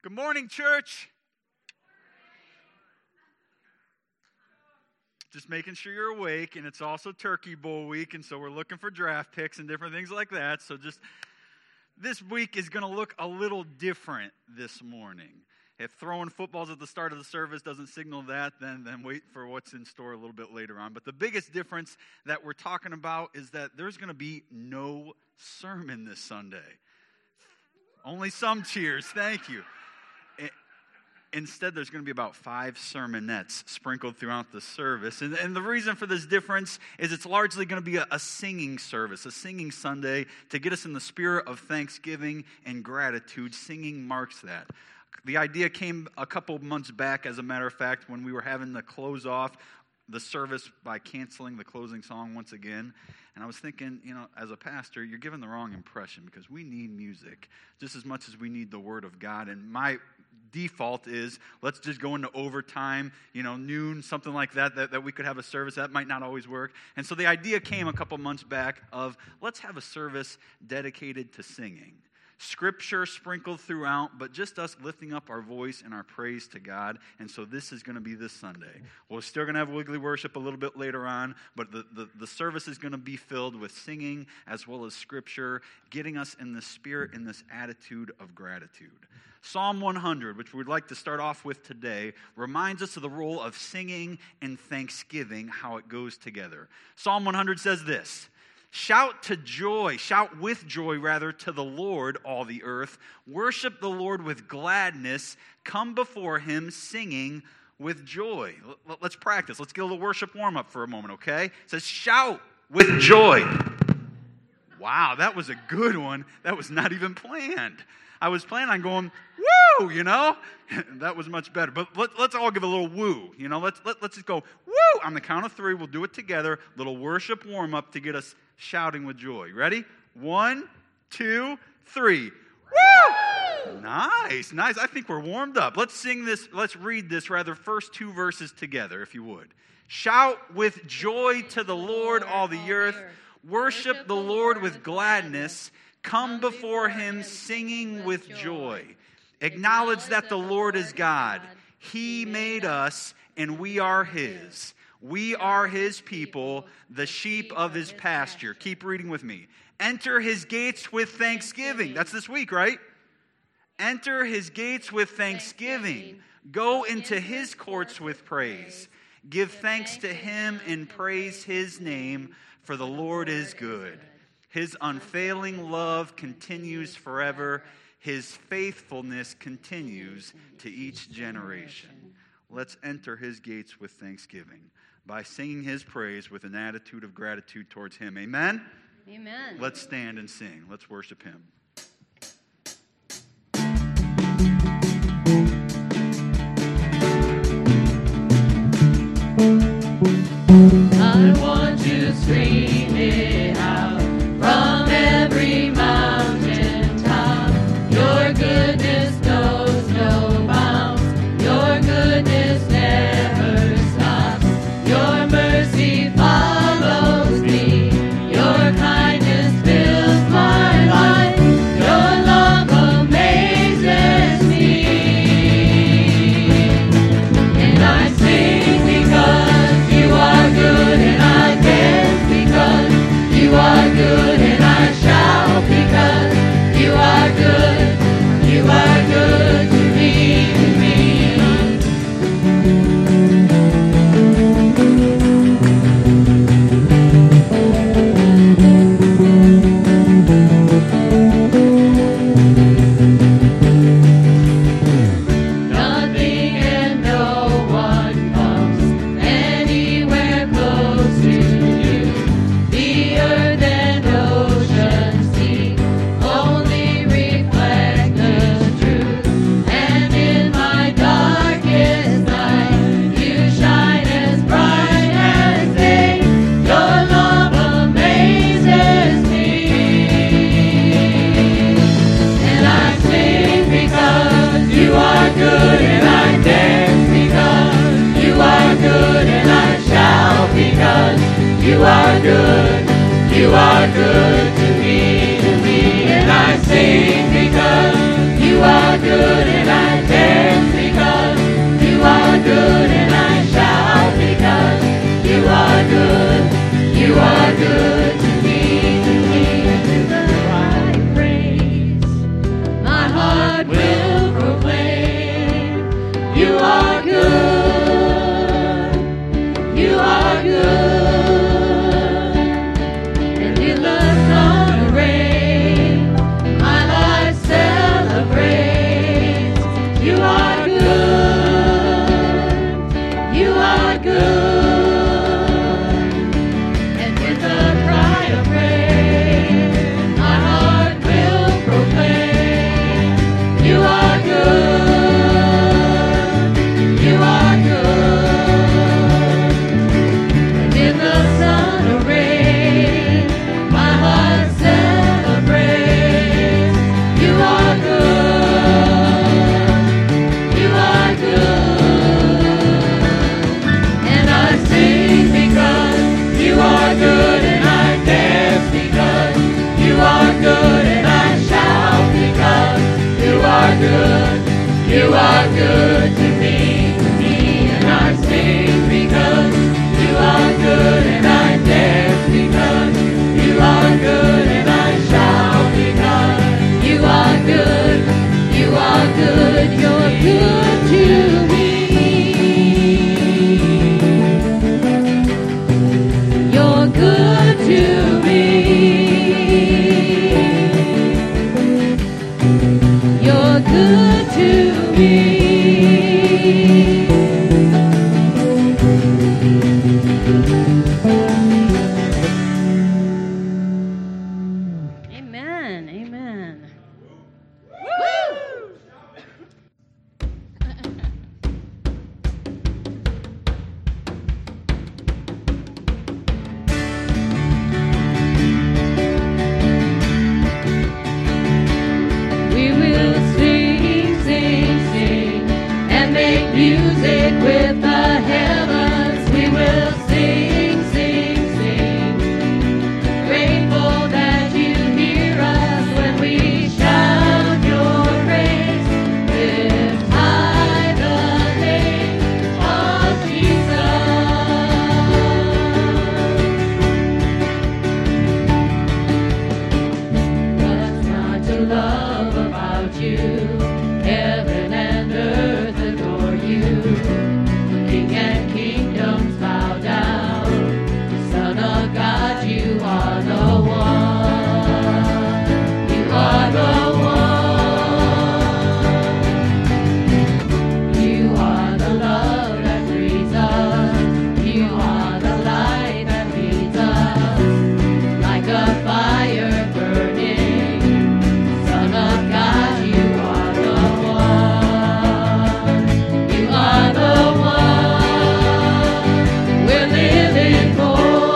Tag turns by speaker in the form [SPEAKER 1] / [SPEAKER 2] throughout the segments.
[SPEAKER 1] Good morning, church. Just making sure you're awake, and it's also Turkey Bowl week, and so we're looking for draft picks and different things like that. So just this week is going to look a little different this morning. If throwing footballs at the start of the service doesn't signal that, then wait for what's in store a little bit later on. But the biggest difference that we're talking about is that there's going to be no sermon this Sunday. Only some cheers. Thank you. Instead, there's going to be about 5 sermonettes sprinkled throughout the service. And the reason for this difference is it's largely going to be a singing service, a singing Sunday to get us in the spirit of thanksgiving and gratitude. Singing marks that. The idea came a couple months back, as a matter of fact, when we were having to close off the service by canceling the closing song once again. And I was thinking, as a pastor, you're giving the wrong impression because we need music just as much as we need the Word of God. And my default is let's just go into overtime, noon, something like that we could have a service. That might not always work. And so the idea came a couple months back of let's have a service dedicated to singing. Scripture sprinkled throughout, but just us lifting up our voice and our praise to God. And so this is going to be this Sunday. We're still going to have Wiggly Worship a little bit later on, but the service is going to be filled with singing as well as Scripture, getting us in the spirit, in this attitude of gratitude. Psalm 100, which we'd like to start off with today, reminds us of the role of singing and thanksgiving, how it goes together. Psalm 100 says this: shout with joy, to the Lord, all the earth. Worship the Lord with gladness. Come before him singing with joy. Let's practice. Let's get a little worship warm-up for a moment, okay? It says, shout with joy. Wow, that was a good one. That was not even planned. I was planning on going, woo, That was much better. But let's all give a little woo, Let's just go, woo, on the count of 3. We'll do it together. Little worship warm-up to get us shouting with joy. Ready? 1, 2, 3. Woo! Nice. I think we're warmed up. Let's sing this. Let's read this, first 2 verses together, if you would. Shout with joy to the Lord, all the earth. Worship the Lord with gladness. Come before him singing with joy. Acknowledge that the Lord is God. He made us, and we are his. We are his people, the sheep of his pasture. Keep reading with me. Enter his gates with thanksgiving. That's this week, right? Enter his gates with thanksgiving. Go into his courts with praise. Give thanks to him and praise his name, for the Lord is good. His unfailing love continues forever. His faithfulness continues to each generation. Let's enter his gates with thanksgiving by singing his praise with an attitude of gratitude towards him. Amen?
[SPEAKER 2] Amen.
[SPEAKER 1] Let's stand and sing. Let's worship him.
[SPEAKER 2] I want you to scream it out from every mountain top. Your goodness knows no bounds. Your goodness never stops. Your mercy follows me. Your kindness fills my life. Your love amazes me. And I sing because you are good, and I dance because you are good, and I shout because you are good. You are good to me, to me. Nothing and no one comes anywhere close to you. The earth and ocean sea only reflect the truth. And in my darkest night, you shine as bright as day. Your love amazes me. And I sing because you are good, and I dance because you are good, and I shout because you are good. You are good to me, and I sing because you are good, and I you. Heaven and earth adore you. King and kingdoms bow down. Son of God, you are the one. You are the one. You are the love that frees us. You are the light that leads us. Like a fire burning. Son of God, you are the one. You are the one. We're living for.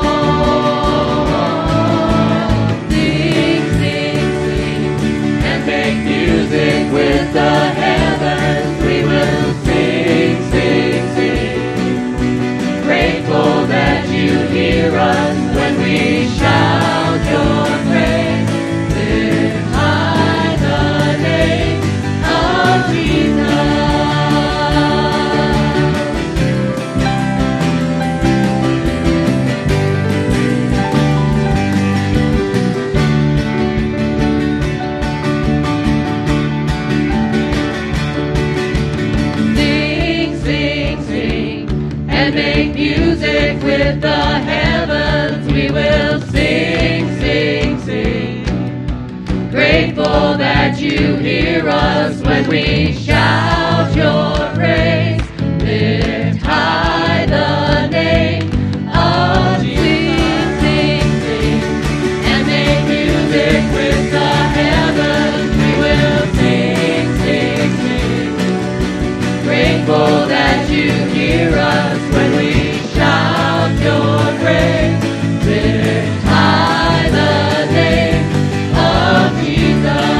[SPEAKER 2] Sing, sing, sing, and make music with the heavens. We will sing, sing, sing. Grateful that you hear us when we shout your praise. Lift high the name of Jesus. Sing, sing, sing, and make music with the heavens. We will sing, sing, sing. Grateful that you hear us when we shout your praise. Lift high the name of Jesus. Sing, sing, and make music with the heavens. We will sing, sing, sing. Grateful that you hear us when we shout your praise. Lift high the name of Jesus.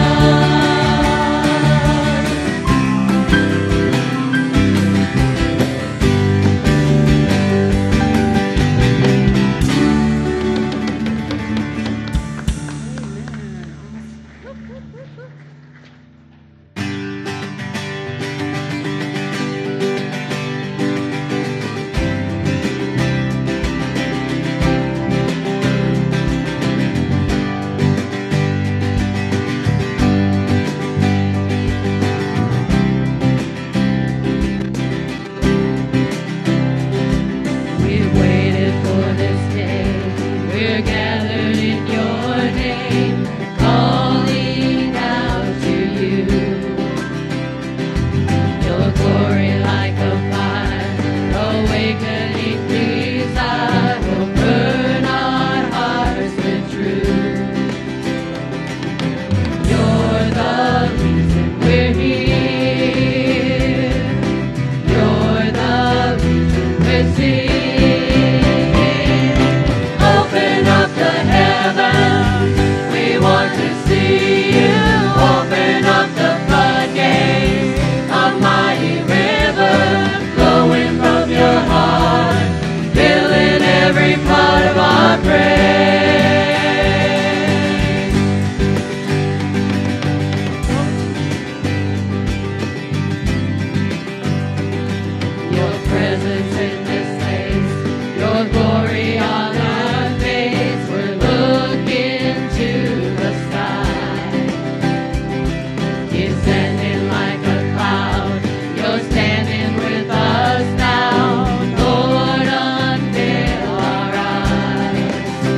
[SPEAKER 2] We've waited for this day. We're gathered in your name, calling out to you. Your glory like a fire, awakening desire will burn our hearts with truth. You're the reason we're here. You're the reason we're singing. Open up the heavens, we want to see you. Open up the floodgates, a mighty river flowing from your heart, filling every part of our praise. Your presence in this place, your glory on our face. We're looking to the sky. Descending like a cloud, you're standing with us now. Lord, unveil our eyes.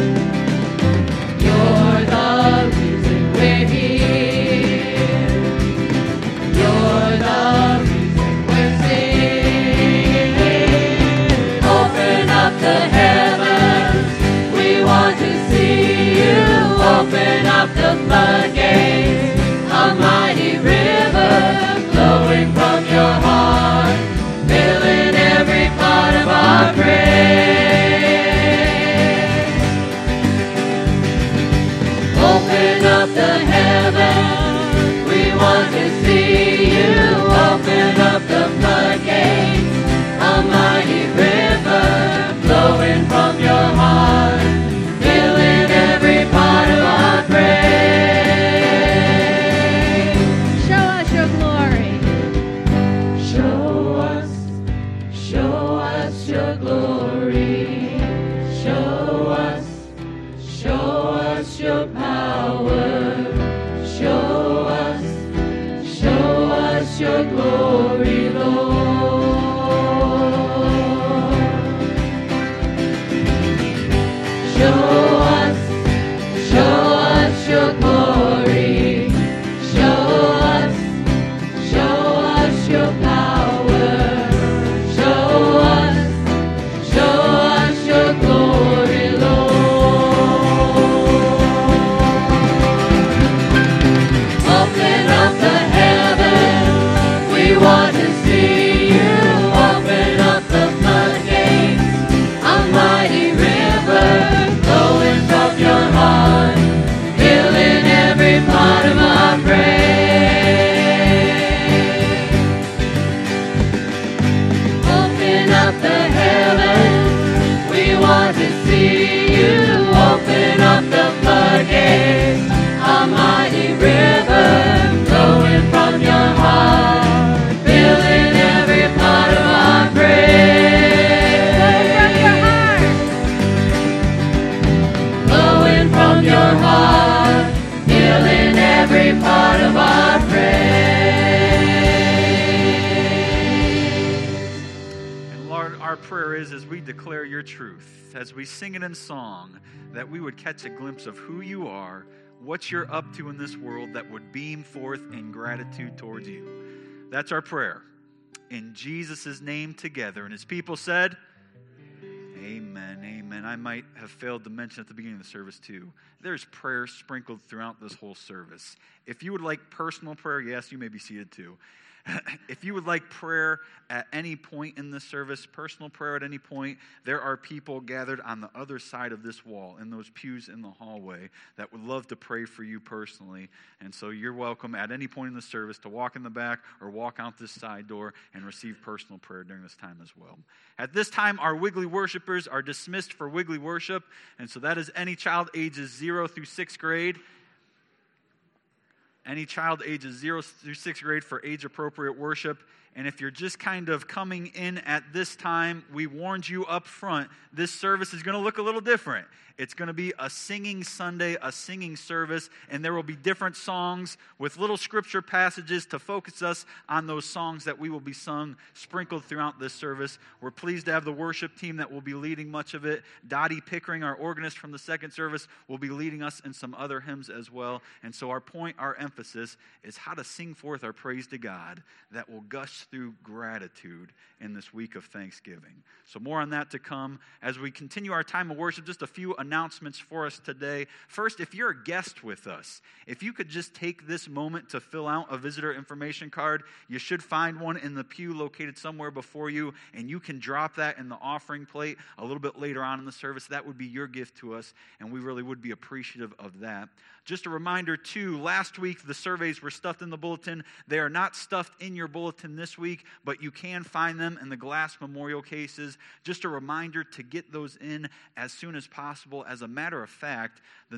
[SPEAKER 2] You're the reason we're here. You're the reason we're singing. Open up the heavens, we want to see you. Open up the floodgates, a mighty river flowing from your heart, filling every part of our praise. Open up the heavens, we want to see you. Open up the floodgates, a mighty river flowing from your heart, filling every part of our praise. Show us your glory. Show us your glory. Show us your power. Show us us your glory, Lord. Show us your glory. Show us your power. Show us your glory, Lord. Open up the heavens, we want to see you. Open up the floodgates, a mighty river flowing from your heart, filling every part of our praise. Open up the heavens, we want to see you. Open up the floodgates, a mighty river flowing from your heart, filling every part of our praise. Flowing from your heart, filling every part of our praise.
[SPEAKER 1] And Lord, our prayer is as we declare your truth, as we sing it in song, that we would catch a glimpse of who you are, what you're up to in this world, that would beam forth in gratitude towards you. That's our prayer. In Jesus' name together. And his people said, amen, amen. I might have failed to mention at the beginning of the service too, there's prayer sprinkled throughout this whole service. If you would like personal prayer, yes, you may be seated too. If you would like prayer at any point in this service, personal prayer at any point, there are people gathered on the other side of this wall in those pews in the hallway that would love to pray for you personally. And so you're welcome at any point in the service to walk in the back or walk out this side door and receive personal prayer during this time as well. At this time, our Wiggly worshipers are dismissed for Wiggly worship. And so that is any child ages 0 through 6th grade. Any child ages 0 through 6th grade for age-appropriate worship. And if you're just kind of coming in at this time, we warned you up front, this service is going to look a little different. It's going to be a singing Sunday, a singing service, and there will be different songs with little scripture passages to focus us on those songs that we will be sung, sprinkled throughout this service. We're pleased to have the worship team that will be leading much of it. Dottie Pickering, our organist from the second service, will be leading us in some other hymns as well. And so our point, our emphasis, is how to sing forth our praise to God that will gush through gratitude in this week of Thanksgiving. So more on that to come. As we continue our time of worship, just a few announcements for us today. First, if you're a guest with us, if you could just take this moment to fill out a visitor information card, you should find one in the pew located somewhere before you, and you can drop that in the offering plate a little bit later on in the service. That would be your gift to us, and we really would be appreciative of that. Just a reminder, too, last week the surveys were stuffed in the bulletin. They are not stuffed in your bulletin this week, but you can find them in the glass memorial cases. Just a reminder to get those in as soon as possible. As a matter of fact, the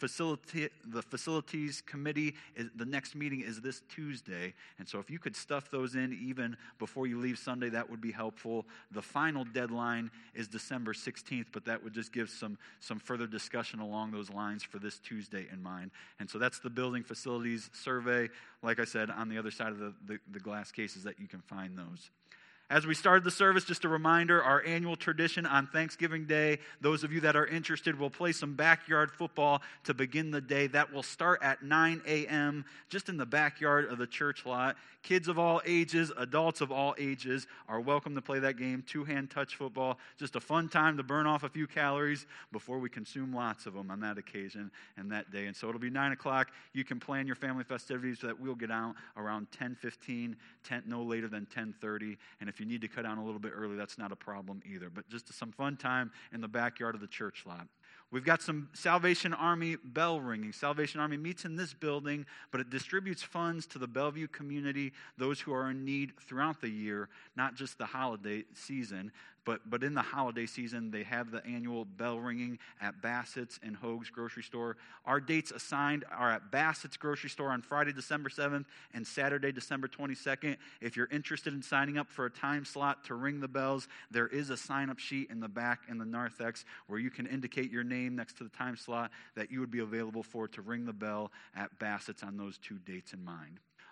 [SPEAKER 1] facilities committee, the next meeting is this Tuesday. And so if you could stuff those in even before you leave Sunday, that would be helpful. The final deadline is December 16th, but that would just give some further discussion along those lines for this Tuesday in mind. And so that's the building facilities survey. Like I said, on the other side of the glass cases that you can find those. As we started the service, just a reminder, our annual tradition on Thanksgiving Day, those of you that are interested, will play some backyard football to begin the day. That will start at 9 a.m. just in the backyard of the church lot. Kids of all ages, adults of all ages are welcome to play that game, two-hand touch football. Just a fun time to burn off a few calories before we consume lots of them on that occasion and that day. And so it'll be 9 o'clock. You can plan your family festivities so that we'll get out around 10:15, no later than 10:30. And if you need to cut down a little bit early, that's not a problem either. But just some fun time in the backyard of the church lot. We've got some Salvation Army bell ringing. Salvation Army meets in this building, but it distributes funds to the Bellevue community, those who are in need throughout the year, not just the holiday season. But in the holiday season, they have the annual bell ringing at Bassett's and Hoag's grocery store. Our dates assigned are at Bassett's grocery store on Friday, December 7th and Saturday, December 22nd. If you're interested in signing up for a time slot to ring the bells, there is a sign-up sheet in the back in the narthex where you can indicate your name next to the time slot that you would be available for to ring the bell at Bassett's on those two dates in mind.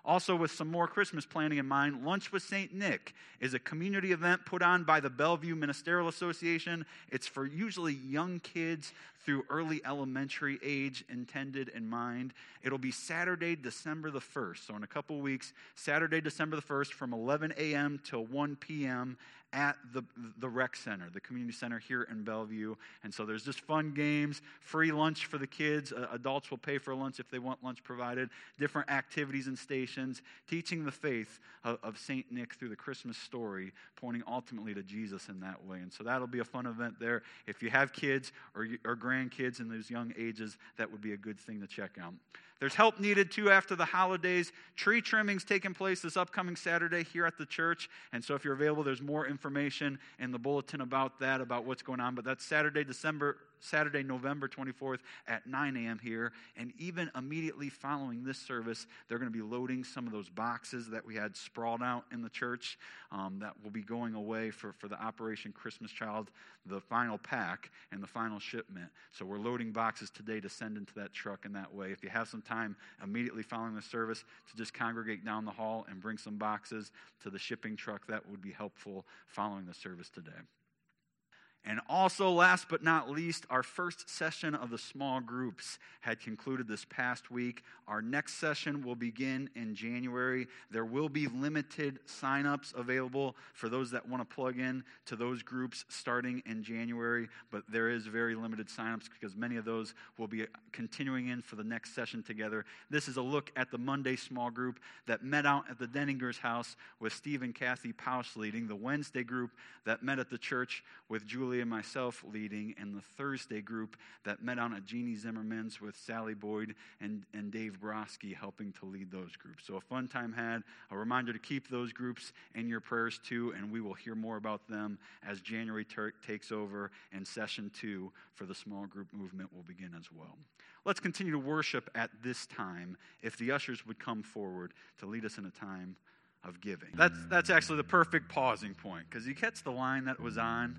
[SPEAKER 1] Also, with some more Christmas planning in mind, Lunch with St. Nick is a community event put on by the Bellevue Ministerial Association. It's for usually young kids through early elementary age intended in mind. It'll be Saturday, December the 1st. So in a couple weeks, Saturday, December the 1st from 11 a.m. till 1 p.m. at the rec center, the community center here in Bellevue. And so there's just fun games, free lunch for the kids. Adults will pay for lunch if they want lunch provided. Different activities and stations, teaching the faith of St. Nick through the Christmas story, pointing ultimately to Jesus in that way. And so that'll be a fun event there. If you have kids or grandkids in those young ages, that would be a good thing to check out. There's help needed, too, after the holidays. Tree trimming's taking place this upcoming Saturday here at the church. And so if you're available, there's more information in the bulletin about that, about what's going on. But that's Saturday, November 24th at 9 a.m. here. And even immediately following this service, they're going to be loading some of those boxes that we had sprawled out in the church that will be going away for the Operation Christmas Child, the final pack and the final shipment. So we're loading boxes today to send into that truck in that way. If you have some time immediately following the service to just congregate down the hall and bring some boxes to the shipping truck, that would be helpful following the service today. And also, last but not least, our first session of the small groups had concluded this past week. Our next session will begin in January. There will be limited sign-ups available for those that want to plug in to those groups starting in January, but there is very limited sign-ups because many of those will be continuing in for the next session together. This is a look at the Monday small group that met out at the Denninger's house with Steve and Kathy Pausch leading, the Wednesday group that met at the church with Julie and myself leading, and the Thursday group that met on at Jeannie Zimmerman's with Sally Boyd and Dave Broski helping to lead those groups. So a fun time had. A reminder to keep those groups in your prayers too, and we will hear more about them as January takes over and session 2 for the small group movement will begin as well. Let's continue to worship at this time. If the ushers would come forward to lead us in a time of giving. That's actually the perfect pausing point, because you catch the line that was on,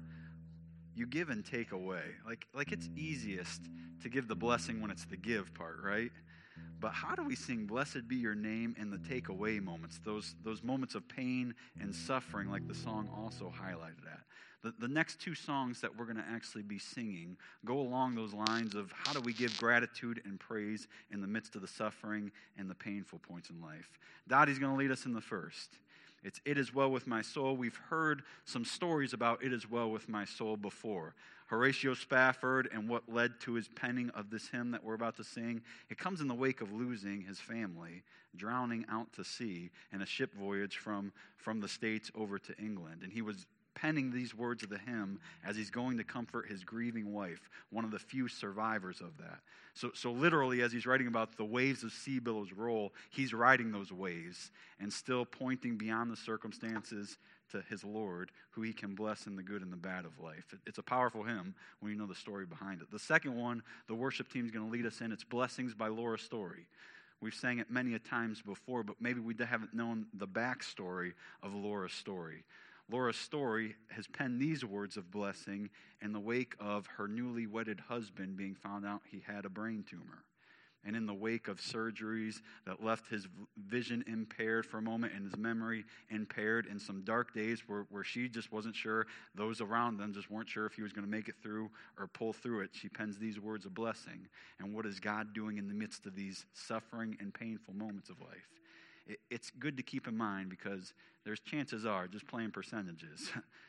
[SPEAKER 1] you give and take away. Like it's easiest to give the blessing when it's the give part, right? But how do we sing "Blessed be your name" in the take away moments, those moments of pain and suffering, like the song also highlighted at? The next 2 songs that we're going to actually be singing go along those lines of how do we give gratitude and praise in the midst of the suffering and the painful points in life. Dottie's going to lead us in the first. It's "It Is Well With My Soul." We've heard some stories about "It Is Well With My Soul" before. Horatio Spafford and what led to his penning of this hymn that we're about to sing. It comes in the wake of losing his family, drowning out to sea in a ship voyage from the States over to England. And he was penning these words of the hymn as he's going to comfort his grieving wife, one of the few survivors of that. So literally, as he's writing about the waves of sea billows roll, he's riding those waves and still pointing beyond the circumstances to his Lord, who he can bless in the good and the bad of life. It's a powerful hymn when you know the story behind it. The second one, the worship team is going to lead us in. It's "Blessings" by Laura Story. We've sang it many a times before, but maybe we haven't known the backstory of Laura Story. Laura Story has penned these words of blessing in the wake of her newly wedded husband being found out he had a brain tumor. And in the wake of surgeries that left his vision impaired for a moment and his memory impaired, in some dark days where she just wasn't sure, those around them just weren't sure if he was going to make it through or pull through it, she pens these words of blessing. And what is God doing in the midst of these suffering and painful moments of life? It's good to keep in mind, because there's chances are, just playing percentages,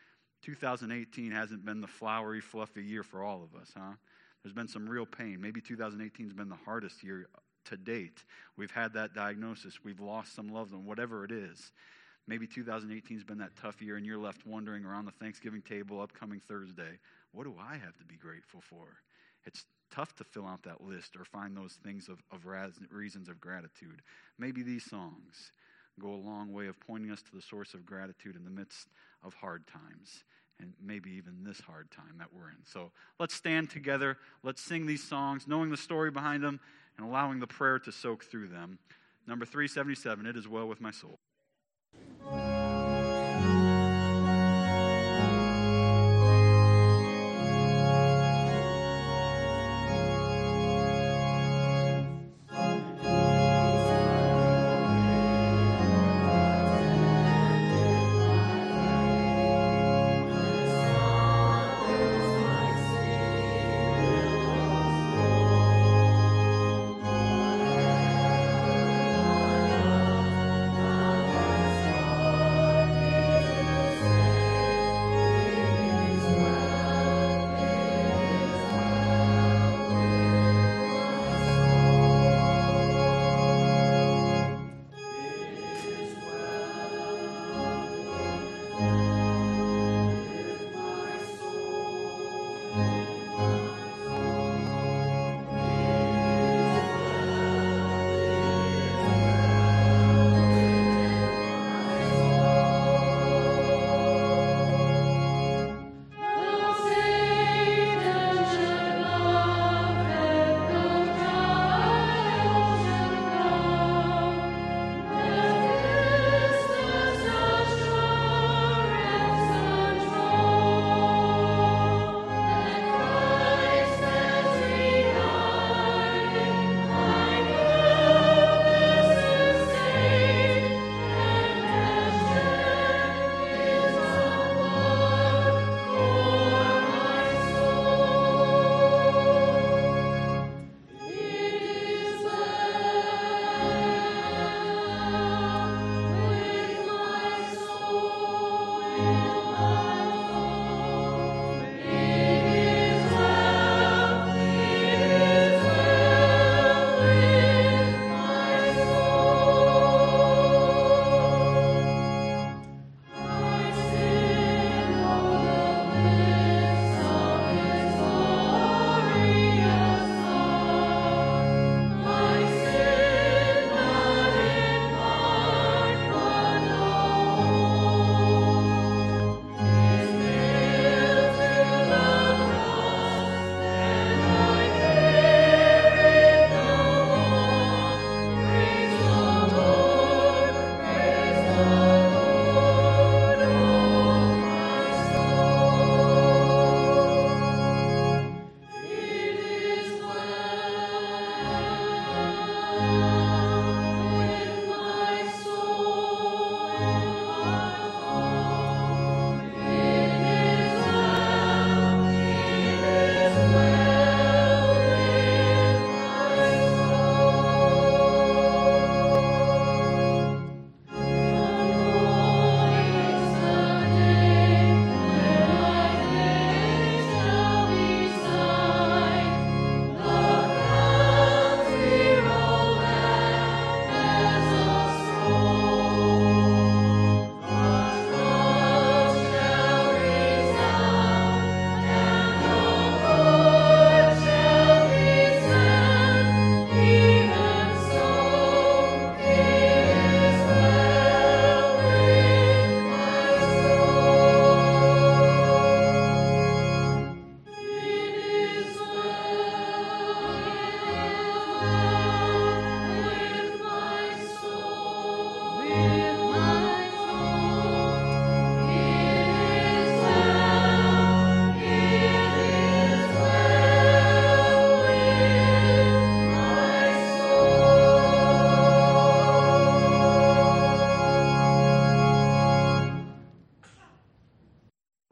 [SPEAKER 1] 2018 hasn't been the flowery, fluffy year for all of us, huh? There's been some real pain. Maybe 2018 has been the hardest year to date. We've had that diagnosis. We've lost some loved one, whatever it is. Maybe 2018 has been that tough year, and you're left wondering around the Thanksgiving table upcoming Thursday, what do I have to be grateful for? It's tough to fill out that list or find those things of reasons of gratitude. Maybe these songs go a long way of pointing us to the source of gratitude in the midst of hard times, and maybe even this hard time that we're in. So let's stand together. Let's sing these songs, knowing the story behind them and allowing the prayer to soak through them. Number 377, "It Is Well With My Soul."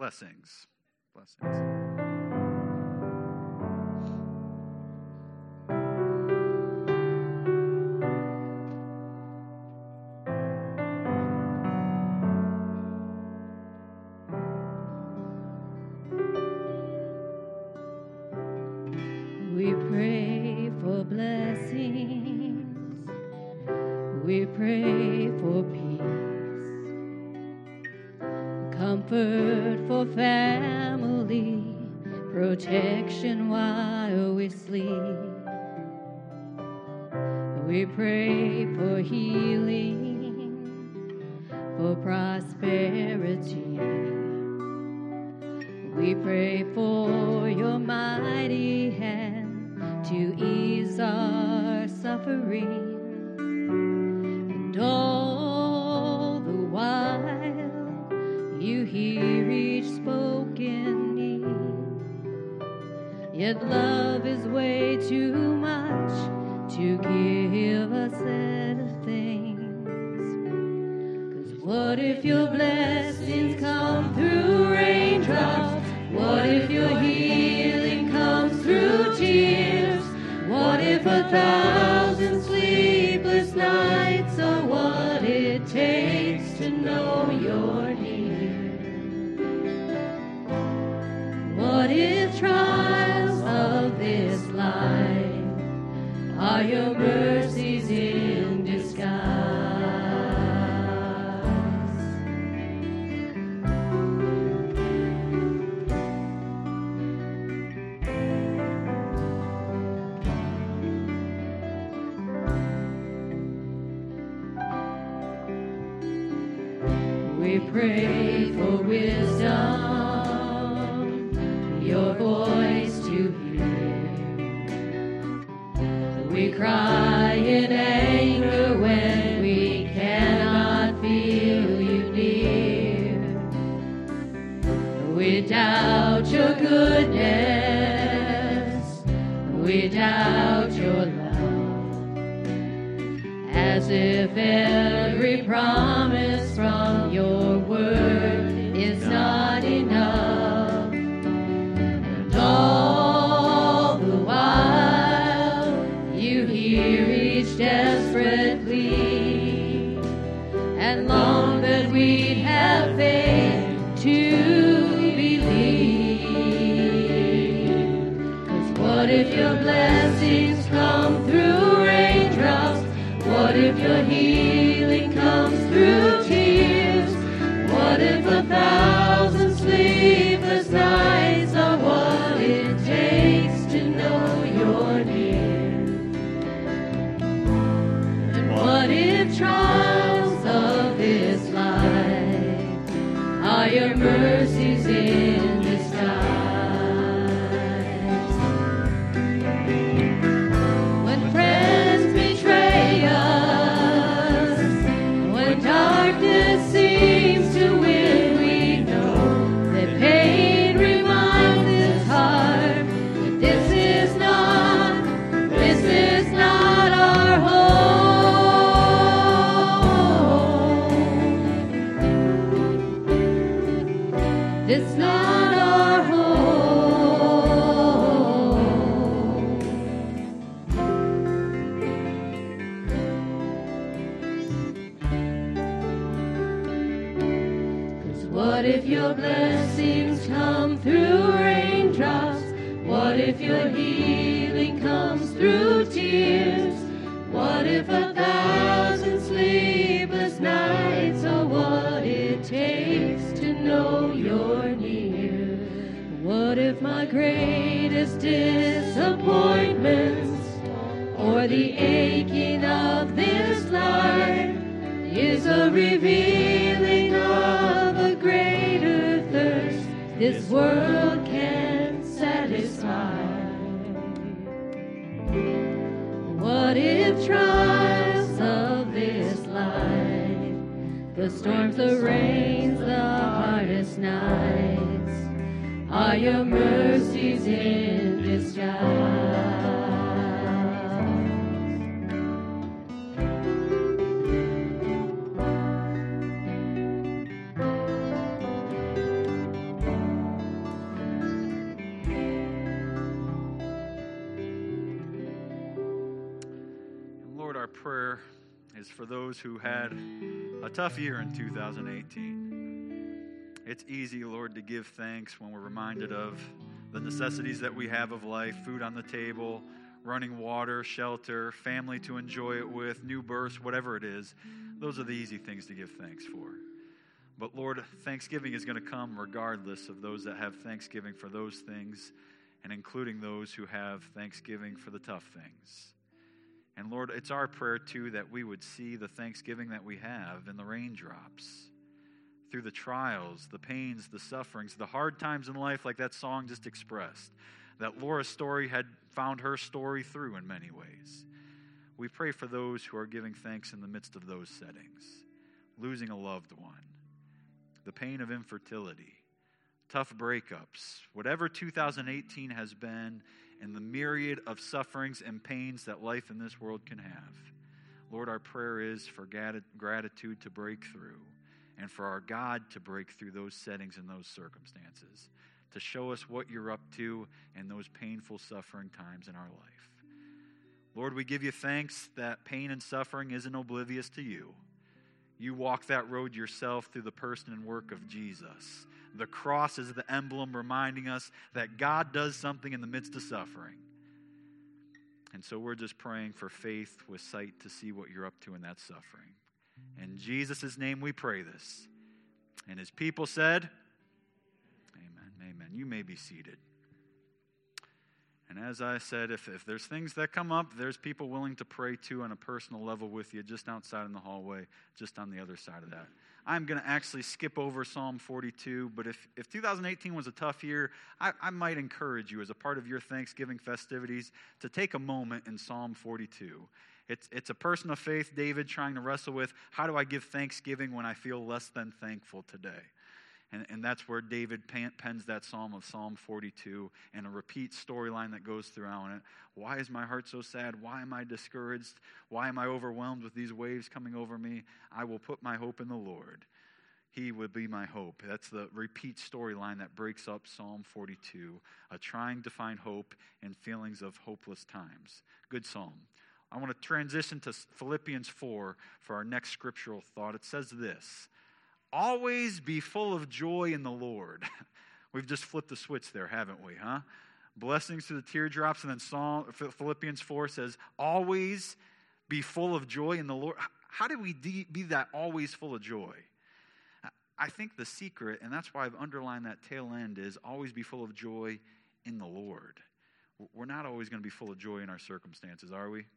[SPEAKER 1] Blessings. Blessings.
[SPEAKER 2] We pray for blessings. We pray for peace. Comfort for family. Protection while we sleep. We pray for healing. For prosperity. We pray for your mighty hand to ease our suffering, and all the while you hear each spoken need. Yet love is way too much to give a set of things. 'Cause what if your blessings come through raindrops? What if your healing comes through tears? What if 1,000 sleepless nights are what it takes to know you're near? What if trials of this life are your mercies in disguise? We pray for wisdom, your voice to hear. We cry in anger when we cannot feel you near. We doubt your goodness, we doubt your love, as if every promise from your word is not enough. And all the while you hear each desperate plea, and long that we'd have faith to believe. 'Cause what if your blessings come through raindrops? What if your healing comes through tears? What if 1,000 sleepless nights are what it takes to know you're near? And what if trials of this life are your mercies in disguise? When friends betray us, when darkness seems to win, we know that pain reminds this heart that this is not our home. It's not our home. 'Cause what if your blessings come through raindrops? What if your healing comes through tears? What if 1,000 sleepless nights are what it takes to know you're near? What if my greatest disappointments or the aching of this life is a revealing of a greater thirst this world can't satisfy? What if trials of this life, the storms, the rains, the hardest nights, are your mercies in disguise?
[SPEAKER 1] for those who had a tough year in 2018. It's easy, Lord, to give thanks when we're reminded of the necessities that we have of life, food on the table, running water, shelter, family to enjoy it with, new births, whatever it is. Those are the easy things to give thanks for. But Lord, Thanksgiving is going to come regardless of those that have Thanksgiving for those things, and including those who have Thanksgiving for the tough things. And Lord, it's our prayer too that we would see the Thanksgiving that we have in the raindrops, through the trials, the pains, the sufferings, the hard times in life, like that song just expressed, that Laura's story had found her story through in many ways. We pray for those who are giving thanks in the midst of those settings, losing a loved one, the pain of infertility, tough breakups, whatever 2018 has been, and the myriad of sufferings and pains that life in this world can have. Lord, our prayer is for gratitude to break through, and for our God to break through those settings and those circumstances, to show us what you're up to in those painful, suffering times in our life. Lord, we give you thanks that pain and suffering isn't oblivious to you. You walk that road yourself through the person and work of Jesus. The cross is the emblem reminding us that God does something in the midst of suffering. And so we're just praying for faith with sight to see what you're up to in that suffering. In Jesus' name we pray this. And his people said, amen, amen. You may be seated. And as I said, if there's things that come up, there's people willing to pray to on a personal level with you just outside in the hallway, just on the other side of that. I'm going to actually skip over Psalm 42, but if 2018 was a tough year, I might encourage you as a part of your Thanksgiving festivities to take a moment in Psalm 42. It's a person of faith, David, trying to wrestle with, how do I give thanksgiving when I feel less than thankful today? And that's where David pens that psalm of Psalm 42, and a repeat storyline that goes throughout it. Why is my heart so sad? Why am I discouraged? Why am I overwhelmed with these waves coming over me? I will put my hope in the Lord. He will be my hope. That's the repeat storyline that breaks up Psalm 42, trying to find hope in feelings of hopeless times. Good psalm. I want to transition to Philippians 4 for our next scriptural thought. It says this: always be full of joy in the Lord. We've just flipped the switch there, haven't we, huh? Blessings to the teardrops, and then Philippians 4 says, always be full of joy in the Lord. How do we be that always full of joy? I think the secret, and that's why I've underlined that tail end, is always be full of joy in the Lord. We're not always going to be full of joy in our circumstances, are we?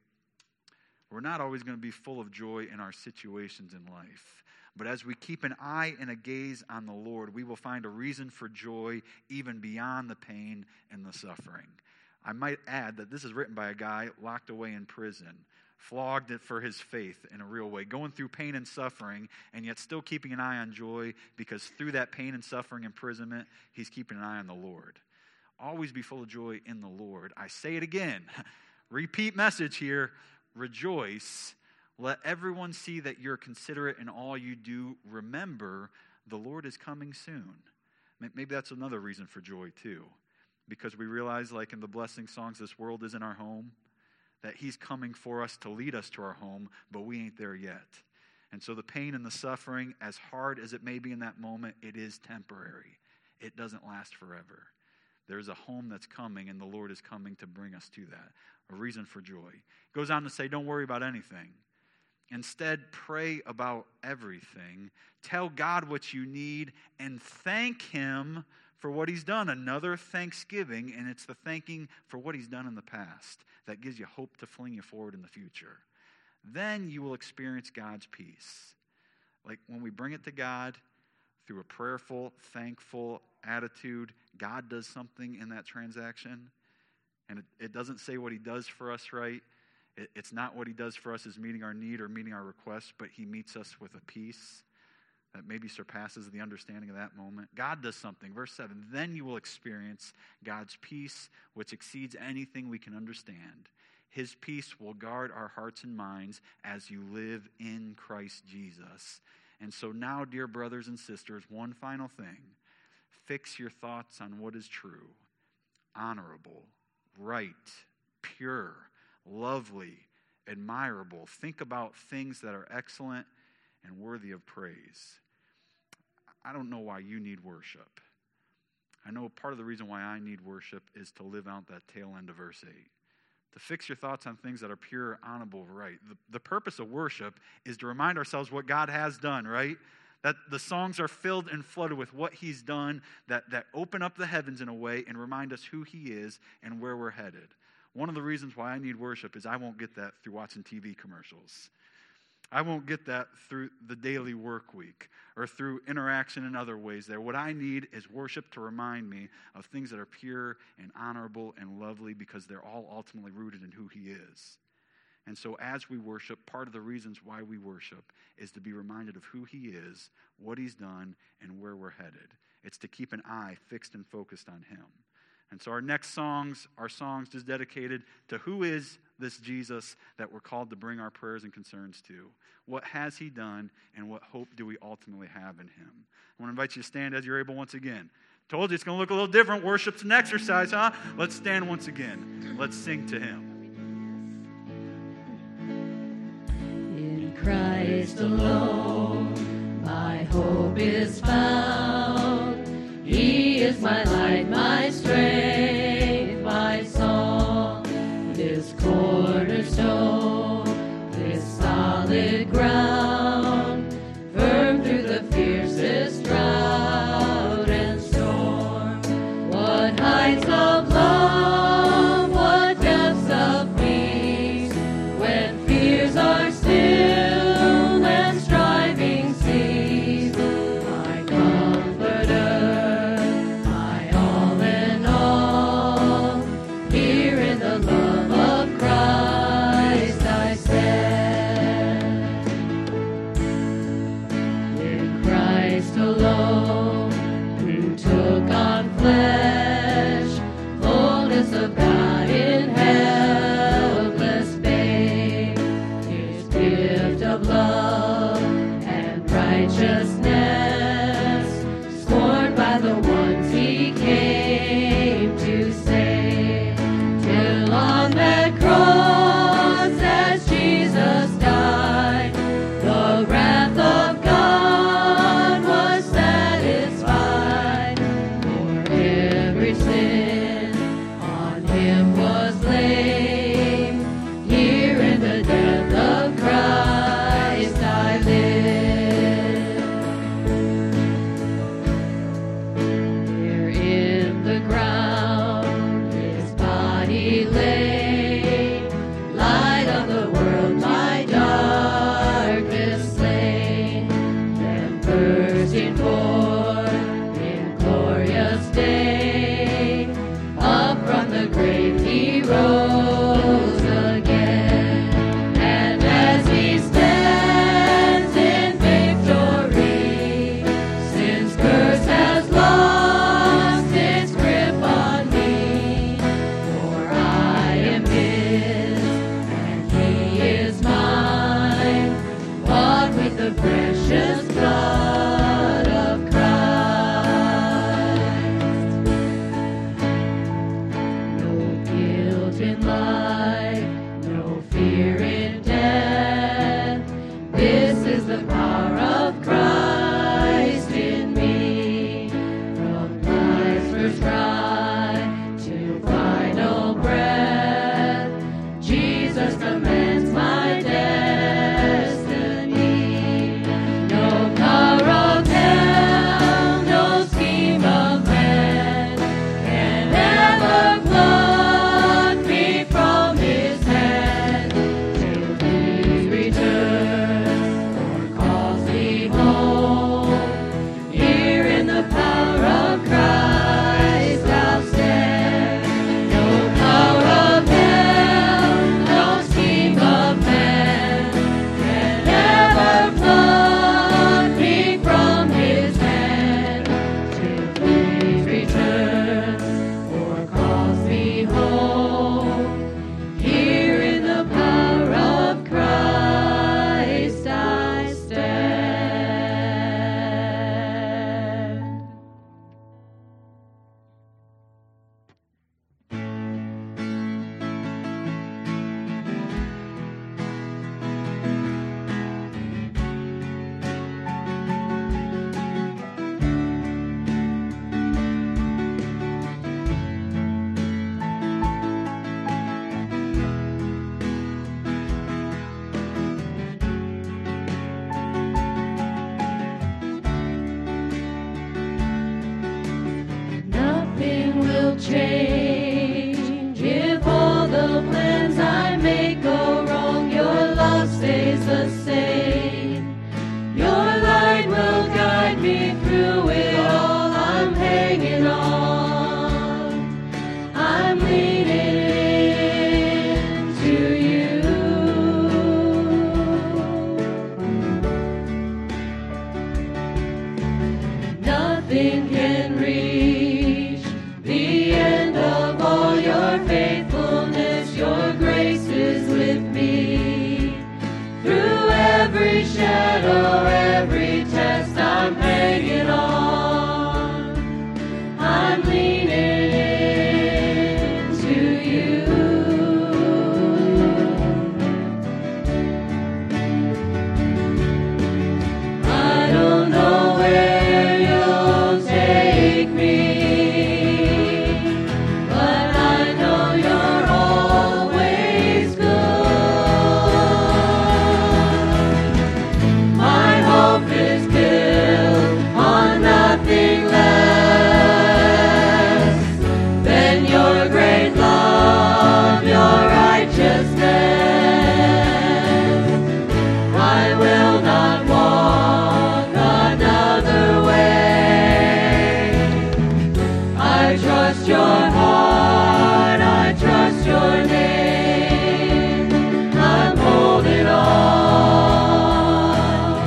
[SPEAKER 1] We're not always going to be full of joy in our situations in life. But as we keep an eye and a gaze on the Lord, we will find a reason for joy even beyond the pain and the suffering. I might add that this is written by a guy locked away in prison, flogged for his faith in a real way, going through pain and suffering, and yet still keeping an eye on joy, because through that pain and suffering, imprisonment, he's keeping an eye on the Lord. Always be full of joy in the Lord. I say it again. Repeat message here. Rejoice. Let everyone see that you're considerate in all you do. Remember, the Lord is coming soon. Maybe that's another reason for joy too, because we realize, like in the blessing songs, this world isn't our home, that he's coming for us to lead us to our home, but we ain't there yet. And so the pain and the suffering, as hard as it may be in that moment, it is temporary. It doesn't last forever. There's a home that's coming, and the Lord is coming to bring us to that. A reason for joy. It goes on to say, don't worry about anything. Instead, pray about everything. Tell God what you need and thank him for what he's done. Another thanksgiving, and it's the thanking for what he's done in the past that gives you hope to fling you forward in the future. Then you will experience God's peace. Like when we bring it to God through a prayerful, thankful attitude, God does something in that transaction. And it doesn't say what he does for us, right? It's not what he does for us is meeting our need or meeting our request, but he meets us with a peace that maybe surpasses the understanding of that moment. God does something. Verse 7, then you will experience God's peace, which exceeds anything we can understand. His peace will guard our hearts and minds as you live in Christ Jesus. And so now, dear brothers and sisters, one final thing. Fix your thoughts on what is true, honorable, right, pure, lovely, admirable. Think about things that are excellent and worthy of praise. I don't know why you need worship. I know part of the reason why I need worship is to live out that tail end of verse 8. To fix your thoughts on things that are pure, honorable, right. The purpose of worship is to remind ourselves what God has done, right? That the songs are filled and flooded with what he's done, that open up the heavens in a way and remind us who he is and where we're headed. One of the reasons why I need worship is I won't get that through watching TV commercials. I won't get that through the daily work week or through interaction in other ways there. What I need is worship to remind me of things that are pure and honorable and lovely because they're all ultimately rooted in who he is. And so as we worship, part of the reasons why we worship is to be reminded of who he is, what he's done, and where we're headed. It's to keep an eye fixed and focused on him. And so our next songs are songs just dedicated to who is this Jesus that we're called to bring our prayers and concerns to. What has he done, and what hope do we ultimately have in him? I want to invite you to stand as you're able once again. Told you it's going to look a little different. Worship's an exercise, huh? Let's stand once again. Let's sing to him.
[SPEAKER 2] In Christ alone, my hope is found. He is my light, my strength, my song. This cornerstone, this solid ground, firm through the fiercest drought and storm. What heights of love, what depths of peace, when fears are still and striving cease. My comforter, my all in all, here in the love of Christ I stand. In Christ alone, who took on flesh, fullness of God in helpless babe, his gift of love and righteousness, scorned by the ones he came to save, till on that cross as Jesus died, the wrath of God was satisfied. For every sin on him was laid, here in the death of Christ I live. Here in the ground his body lay, light of the world, my darkness slain, then bursting forth in glorious day, up from the grave he rose again. And as he stands in victory, sin's curse has lost its grip on me. For I am his, and he is mine, bought with the precious blood of Christ. No guilt in life, no fear in death. This is the power of Christ in me. From life's first cry to final breath, Jesus commands my destiny. No power me through it all. I'm hanging on. I'm leaning into you. Nothing can reach the end of all your faithfulness. Your grace is with me. Through every shadow, every test, I'm hanging on. I'm leaning into you. I don't know where you'll take me, but I know you're always good. My hope is built on nothing less than your great love, your righteousness. I will not walk another way. I trust your heart, I trust your name. I'm holding on.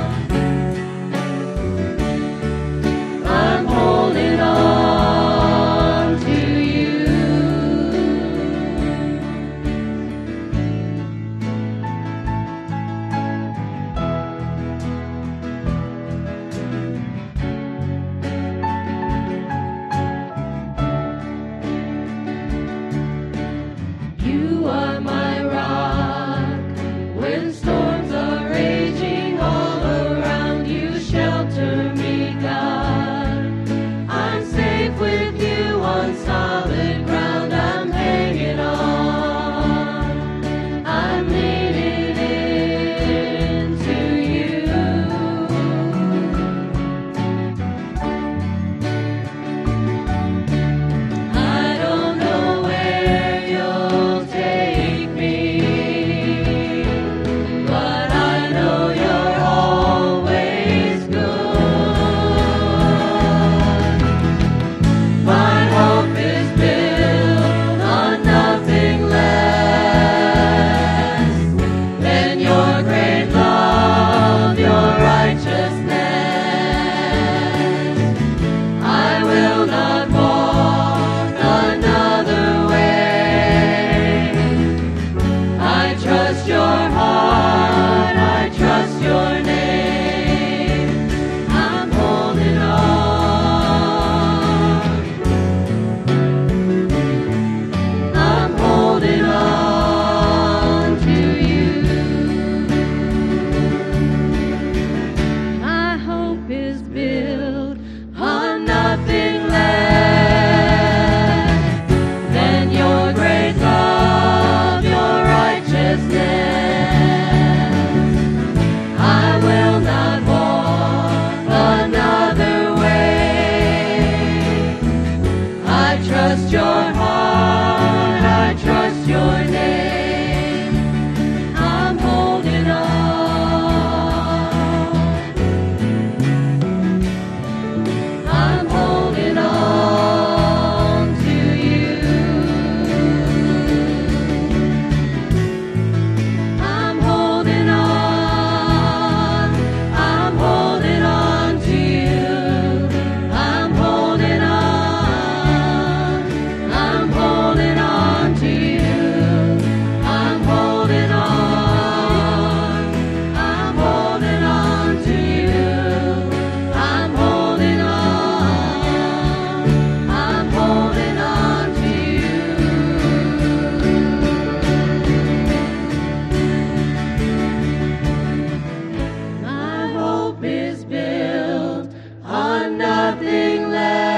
[SPEAKER 2] I'm holding on to you. You are my rock. When storms are raging all around, you shelter me, God. I'm safe with you on solid ground. I'm hanging on. I'm leaning into you. I don't know where you'll take me, but I know you're always good. My hope is built on nothing less than your great love, your righteousness. I will not walk another way. I trust your heart, I trust your name. I'm holding on. I'm holding on to you. My hope is built on nothing less than your great love, your righteousness. I will not walk another way. I trust your heart, I trust your name. I'm holding on. I'm holding on to you. I'm holding on. I'm holding on to you. I'm holding on. I'm holding on to you. I'm holding on. I'm holding on to you. I'm holding on. I'm holding on to you. My hope is built on nothing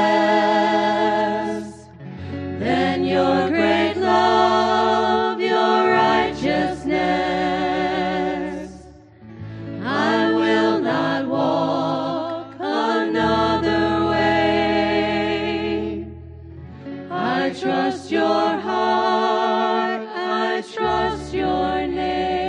[SPEAKER 2] less than your great love, your righteousness. I will not walk another way. I trust your heart, I trust your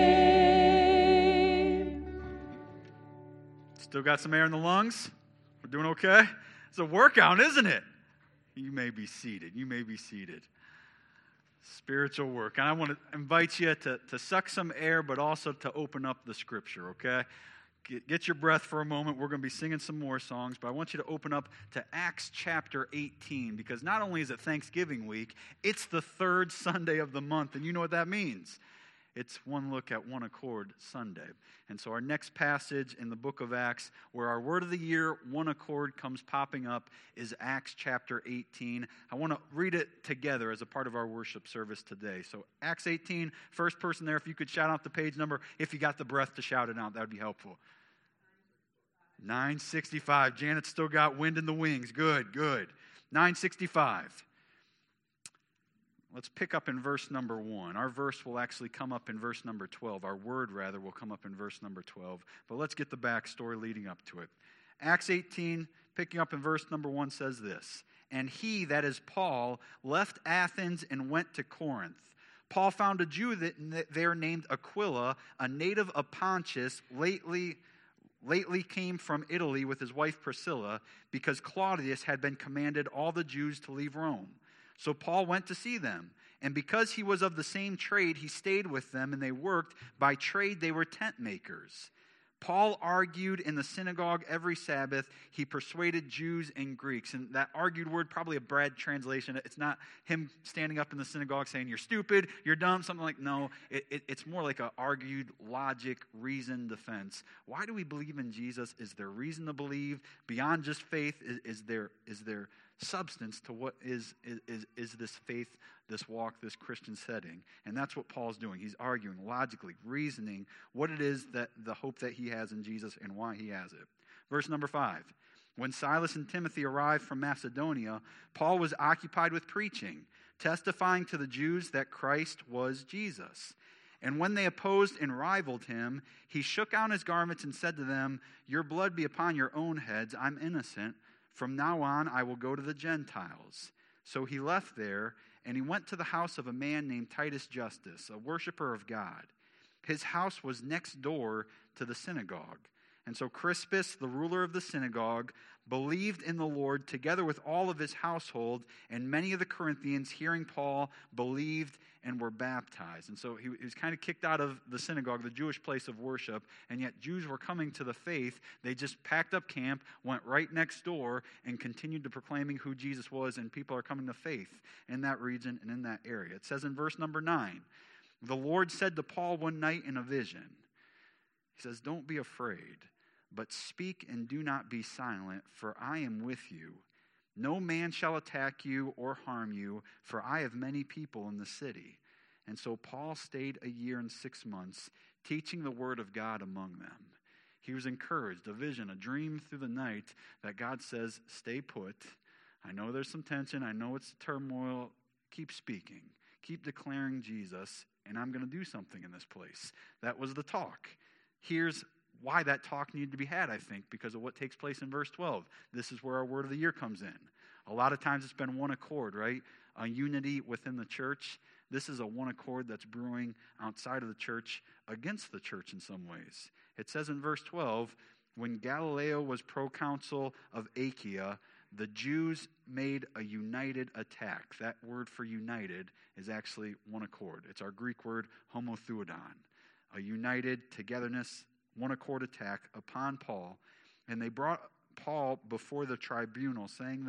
[SPEAKER 2] name.
[SPEAKER 1] Still got some air in the lungs? We're Doing okay? It's a workout, isn't it? You may be seated. You may be seated. Spiritual work. And I want to invite you to suck some air, but also to open up the Scripture, okay? Get your breath for a moment. We're going to be singing some more songs, but I want you to open up to Acts chapter 18, because not only is it Thanksgiving week, it's the third Sunday of the month, and you know what that means. It's One Look at One Accord Sunday. And so our next passage in the book of Acts, where our word of the year, one accord, comes popping up, is Acts chapter 18. I want to read it together as a part of our worship service today. So Acts 18, first person there, if you could shout out the page number, if you got the breath to shout it out, that would be helpful. 965. Janet's still got wind in the wings. Good, good. 965. Let's pick up in verse number 1. Our verse will actually come up in verse number 12. Our word, rather, will come up in verse number 12. But let's get the backstory leading up to it. Acts 18, picking up in verse number 1, says this. And he, that is Paul, left Athens and went to Corinth. Paul found a Jew there named Aquila, a native of Pontus, lately came from Italy with his wife Priscilla, because Claudius had been commanded all the Jews to leave Rome. So Paul went to see them, and because he was of the same trade, he stayed with them, and they worked. By trade, they were tent makers. Paul argued in the synagogue every Sabbath. He persuaded Jews and Greeks. And that argued word, probably a bad translation. It's not him standing up in the synagogue saying, you're stupid, you're dumb, something like, no. It's more like a argued logic, reason, defense. Why do we believe in Jesus? Is there reason to believe? Beyond just faith, is there substance to what is this faith, this walk, this Christian setting? And that's what Paul's doing. He's arguing logically, reasoning what it is, that the hope that he has in Jesus and why he has it. Verse number 5. When Silas and Timothy arrived from Macedonia, Paul was occupied with preaching, testifying to the Jews that Christ was Jesus. And when they opposed and rivaled him, he shook out his garments and said to them, your blood be upon your own heads. I'm innocent. From now on, I will go to the Gentiles. So he left there, and he went to the house of a man named Titus Justus, a worshiper of God. His house was next door to the synagogue. And so Crispus, the ruler of the synagogue, believed in the Lord together with all of his household, and many of the Corinthians, hearing Paul, believed and were baptized. And so he was kind of kicked out of the synagogue, the Jewish place of worship, and yet Jews were coming to the faith. They just packed up camp, went right next door, and continued to proclaiming who Jesus was, and people are coming to faith in that region and in that area. It says in verse number 9, the Lord said to Paul one night in a vision, he says, don't be afraid, but speak and do not be silent, for I am with you. No man shall attack you or harm you, for I have many people in the city. And so Paul stayed 1 year and 6 months, teaching the word of God among them. He was encouraged, a vision, a dream through the night, that God says, stay put. I know there's some tension. I know it's turmoil. Keep speaking. Keep declaring Jesus, and I'm going to do something in this place. That was the talk. Here's why that talk needed to be had, I think, because of what takes place in verse 12. This is where our word of the year comes in. A lot of times it's been one accord, right? A unity within the church. This is a one accord that's brewing outside of the church, against the church in some ways. It says in verse 12, when Galileo was proconsul of Achaia, the Jews made a united attack. That word for united is actually one accord. It's our Greek word homothuodon. A united togetherness, one accord attack upon Paul, and they brought Paul before the tribunal, saying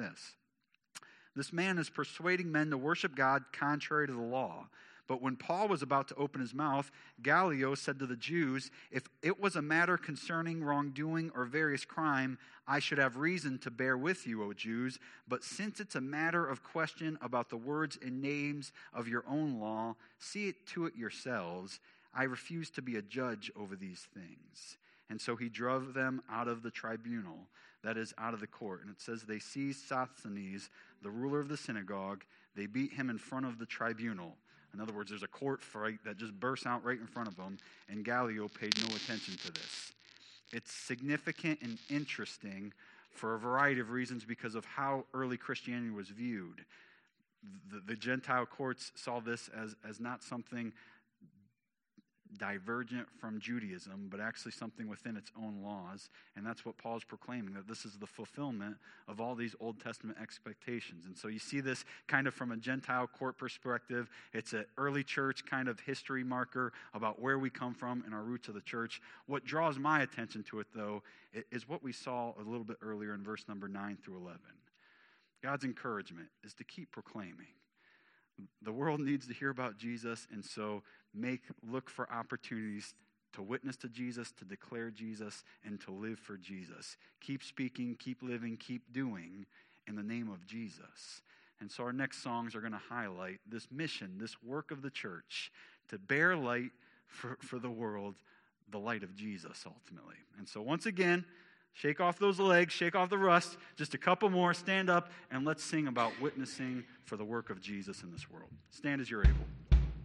[SPEAKER 1] this man is persuading men to worship God contrary to the law. But when Paul was about to open his mouth, Gallio said to the Jews, if it was a matter concerning wrongdoing or various crime, I should have reason to bear with you, O Jews. But since it's a matter of question about the words and names of your own law, see it to it yourselves. I refuse to be a judge over these things. And so he drove them out of the tribunal, that is, out of the court. And it says they seized Sosthenes, the ruler of the synagogue. They beat him in front of the tribunal. In other words, there's a court fight that just bursts out right in front of them, and Gallio paid no attention to this. It's significant and interesting for a variety of reasons because of how early Christianity was viewed. The Gentile courts saw this as not something divergent from Judaism, but actually something within its own laws. And that's what Paul's proclaiming, that this is the fulfillment of all these Old Testament expectations. And so you see this kind of from a Gentile court perspective. It's an early church kind of history marker about where we come from and our roots of the church. What draws my attention to it, though, is what we saw a little bit earlier in verse number 9 through 11. God's encouragement is to keep proclaiming. The world needs to hear about Jesus, and so look for opportunities to witness to Jesus, to declare Jesus, and to live for Jesus. Keep speaking, keep living, keep doing in the name of Jesus. And so our next songs are going to highlight this mission, this work of the church, to bear light for the world, the light of Jesus ultimately. And so once again, shake off those legs, shake off the rust, just a couple more, stand up, and let's sing about witnessing for the work of Jesus in this world. Stand as you're able.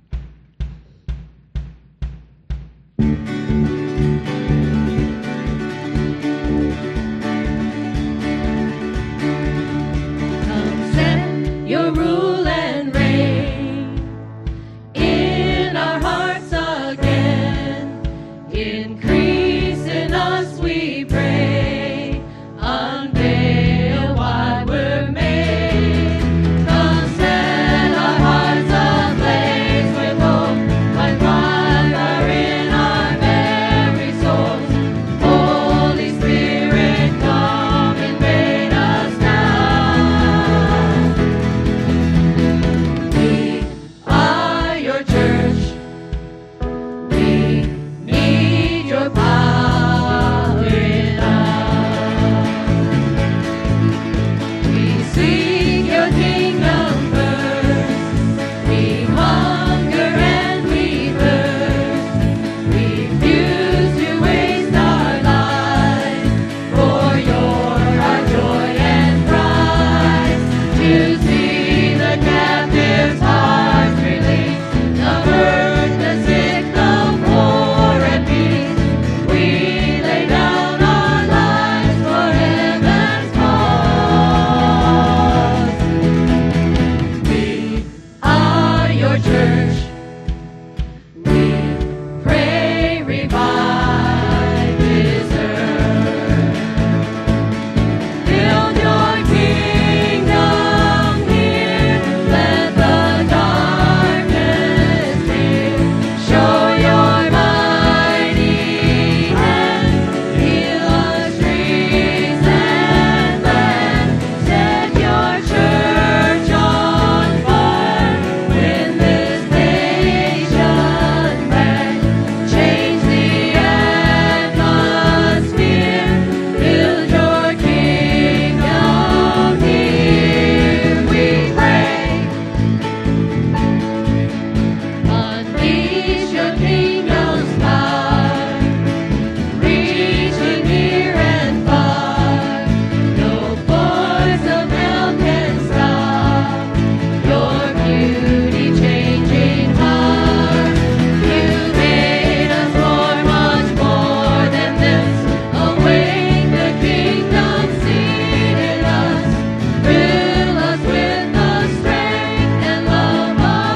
[SPEAKER 2] Come set your rule and reign in our hearts again. Increase in us, we pray. Unveil why we're made. Come set our hearts ablaze with hope, like fire in our very souls. Holy Spirit, come invade us now. We are your church. We need your power in us. We seek your kingdom first. We hunger and we thirst. Refuse to waste our lives, for you're our joy and prize. To see the captives' hearts released, the hurt, the sick, the poor at peace. We lay down our lives for heaven's cause. We are your church. We pray, revive this earth. Build your kingdom here. Let the darkness fear. Show your mighty hand. Heal our streets and land. Set your church on fire. Win this nation back. Change the atmosphere. Build your kingdom here. We pray. Unleash your kingdom's power, reaching near and far. No force of hell can stop your beauty changing heart. You made us for much more than this. Awake the kingdom seed in us. Fill us with the strength and love of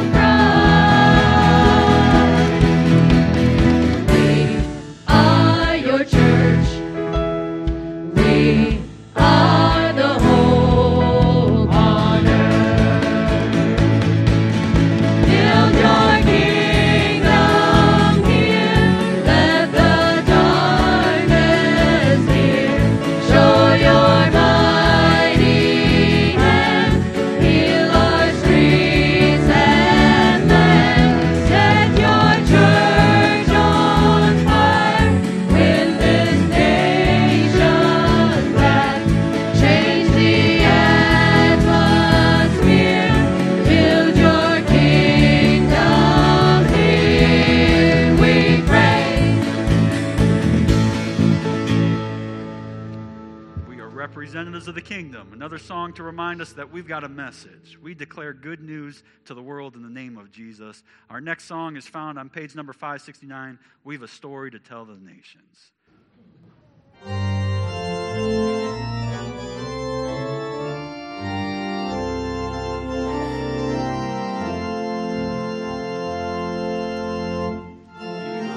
[SPEAKER 2] Christ. We are your church. We are the hope on earth. Build your kingdom here. Let the darkness fear. Show your mighty hand. Heal our streets and land. Set your church on fire. Win this nation back. Change the atmosphere. Build your kingdom here. We pray.
[SPEAKER 1] We are representatives of the kingdom. Another song to remind us that we've got a message. We declare good news to the world in the name of Jesus. Our next song is found on page number 569. We have a story to tell the nations.
[SPEAKER 2] We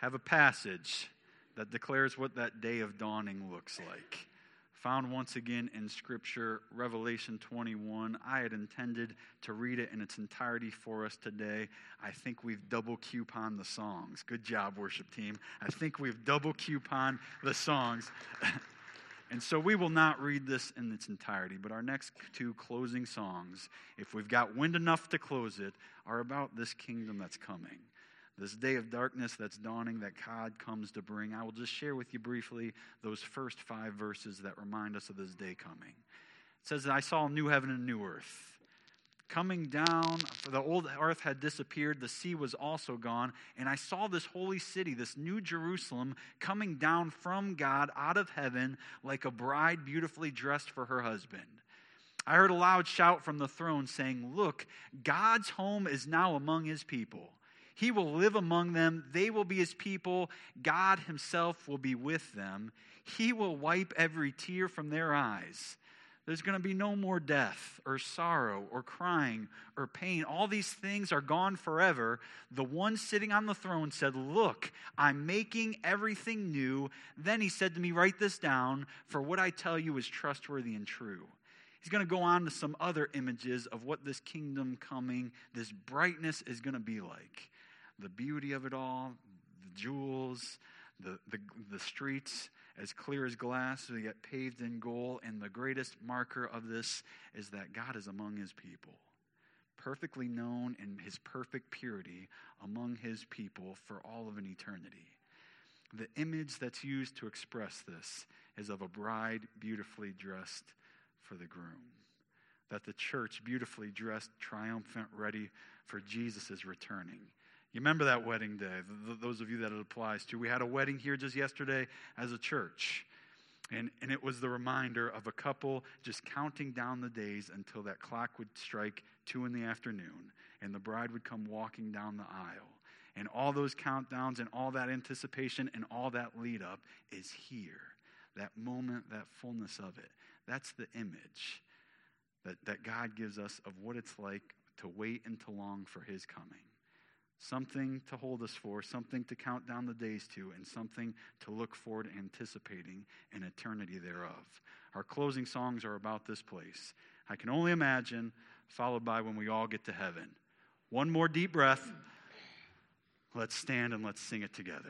[SPEAKER 1] have a passage that declares what that day of dawning looks like. Found once again in Scripture, Revelation 21. I had intended to read it in its entirety for us today. I think we've double couponed the songs. Good job, worship team. I think we've double couponed the songs. And so we will not read this in its entirety, but our next two closing songs, if we've got wind enough to close it, are about this kingdom that's coming. This day of darkness that's dawning that God comes to bring. I will just share with you briefly those first 5 verses that remind us of this day coming. It says that I saw a new heaven and a new earth. Coming down, for the old earth had disappeared, the sea was also gone, and I saw this holy city, this new Jerusalem, coming down from God out of heaven like a bride beautifully dressed for her husband. I heard a loud shout from the throne saying, "Look, God's home is now among his people. He will live among them. They will be his people. God himself will be with them. He will wipe every tear from their eyes. There's going to be no more death or sorrow or crying or pain. All these things are gone forever." The one sitting on the throne said, "Look, I'm making everything new." Then he said to me, "Write this down, for what I tell you is trustworthy and true." He's going to go on to some other images of what this kingdom coming, this brightness is going to be like. The beauty of it all, the jewels, the streets as clear as glass, they get paved in gold, and the greatest marker of this is that God is among his people, perfectly known in his perfect purity among his people for all of an eternity. The image that's used to express this is of a bride beautifully dressed for the groom, that the church beautifully dressed, triumphant, ready for Jesus' returning. You remember that wedding day, those of you that it applies to. We had a wedding here just yesterday as a church. And it was the reminder of a couple just counting down the days until that clock would strike 2 p.m. and the bride would come walking down the aisle. And all those countdowns and all that anticipation and all that lead up is here. That moment, that fullness of it. That's the image that God gives us of what it's like to wait and to long for his coming. Something to hold us for, something to count down the days to, and something to look forward to anticipating an eternity thereof. Our closing songs are about this place. I can only imagine, followed by when we all get to heaven. One more deep breath. Let's stand and let's sing it together.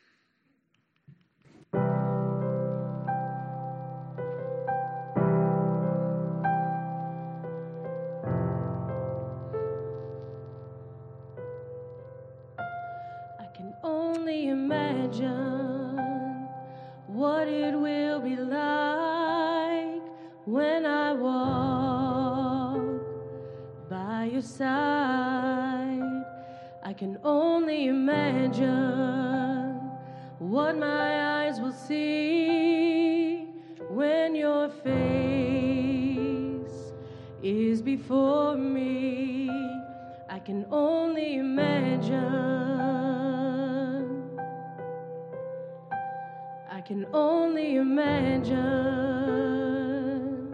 [SPEAKER 3] What it will be like when I walk by your side. I can only imagine what my eyes will see when your face is before me. I can only imagine. I can only imagine.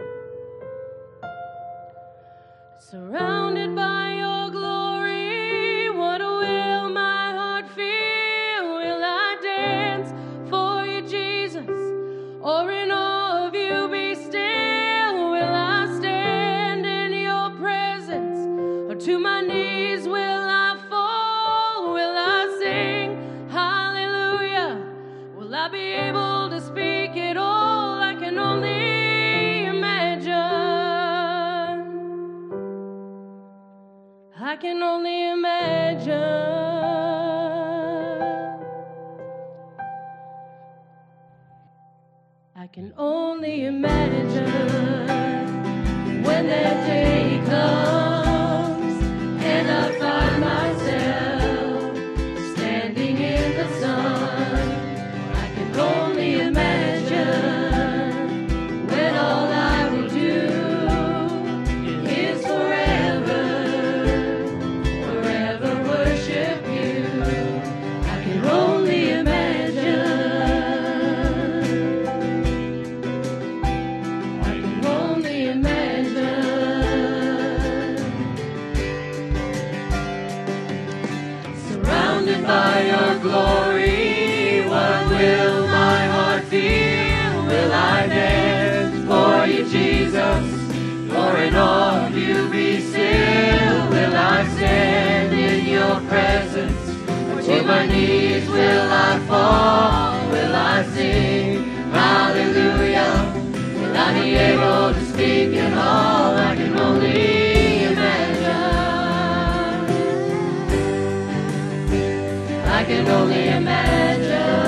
[SPEAKER 3] Surrounded by your glory, what will my heart feel? Will I dance for you, Jesus, or in awe of you be still? Will I stand in your presence, or to my knees will I fall? Will I sing hallelujah? Will I be able to speak it all? I can only imagine. I can only imagine. I can only imagine when that day comes and I find myself standing in the sun. I can only imagine when all I will do is forever worship you. I can only imagine. I can only imagine.
[SPEAKER 2] in awe of you be still. Will I stand in your presence? Or to my knees will I fall? Will I sing hallelujah? Will I be able to speak at all? I can only imagine. I can only imagine.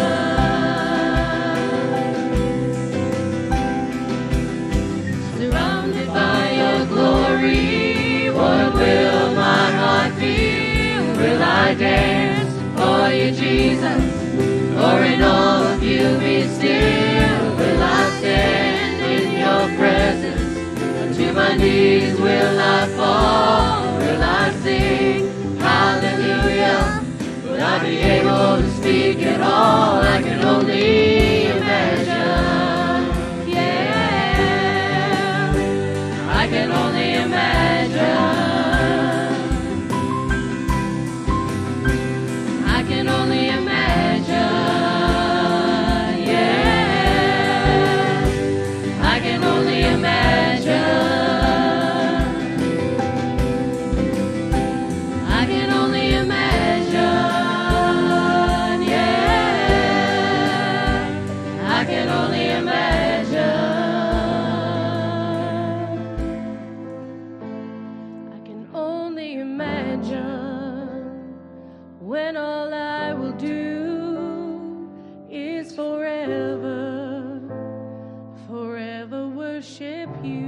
[SPEAKER 2] Surrounded by your glory, what will my heart feel? Will I dance for you, Jesus? Or in awe of you be still? Will I stand in your presence? And to my knees will I fall? Will I sing hallelujah? Will I be able to speak at all? I can only imagine. Yeah, I can only imagine. I can only imagine. Yeah, I can only imagine. I can only imagine. Yeah, I can only imagine. I can only imagine when all I will do is forever, forever worship you.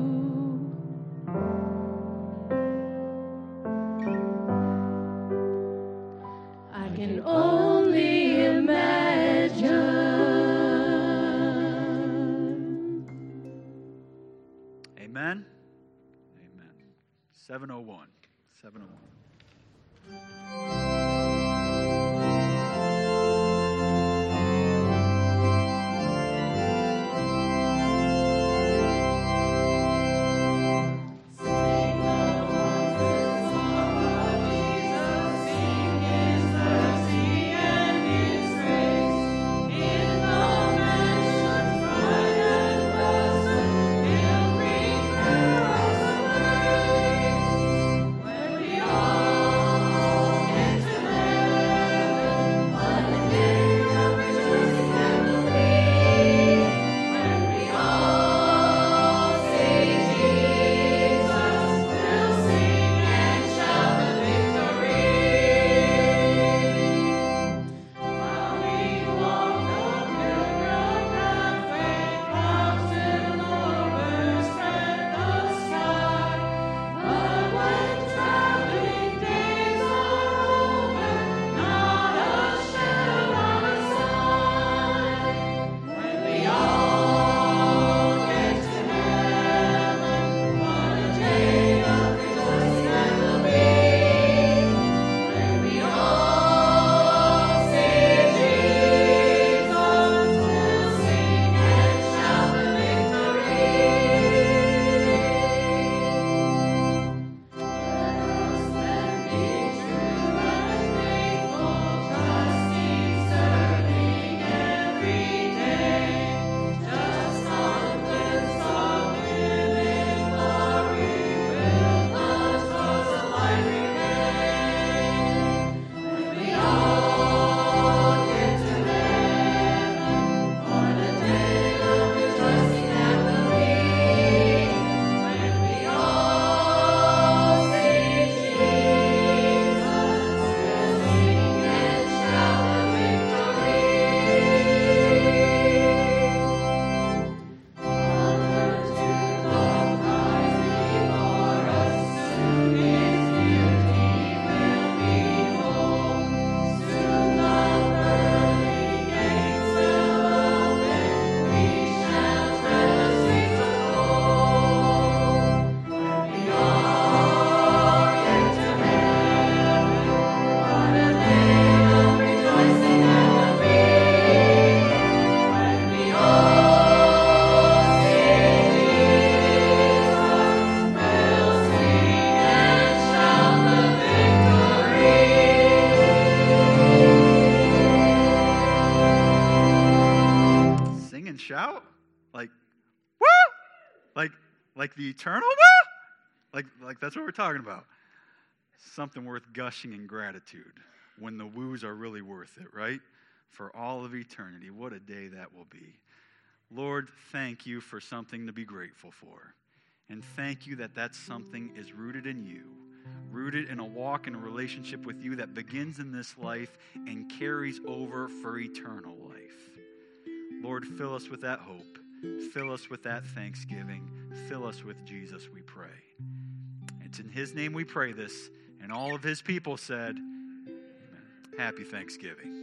[SPEAKER 2] I can only imagine.
[SPEAKER 1] Amen. Amen. 701. 701. Like the eternal woo? Like that's what we're talking about. Something worth gushing in gratitude when the woos are really worth it, right? For all of eternity. What a day that will be. Lord, thank you for something to be grateful for. And thank you that that something is rooted in you, rooted in a walk and a relationship with you that begins in this life and carries over for eternal life. Lord, fill us with that hope. Fill us with that thanksgiving. Fill us with Jesus, we pray. It's in his name we pray this. And all of his people said, Amen. Happy Thanksgiving.